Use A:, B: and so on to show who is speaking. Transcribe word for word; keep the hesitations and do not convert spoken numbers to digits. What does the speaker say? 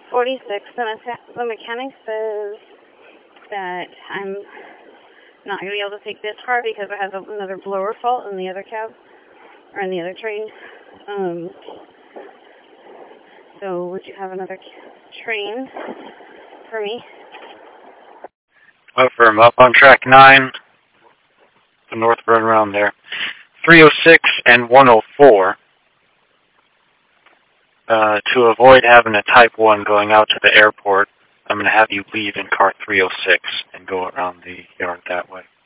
A: forty-six, the, mecha- the mechanic says that I'm not going to be able to take this car because it has a, another blower fault in the other cab, or in the other train. Um, so would you have another train for me?
B: Affirm, up on track nine, the north run around there. three oh six and one oh four. Uh, to avoid having a Type one going out to the airport, I'm going to have you leave in car three oh six and go around the yard that way.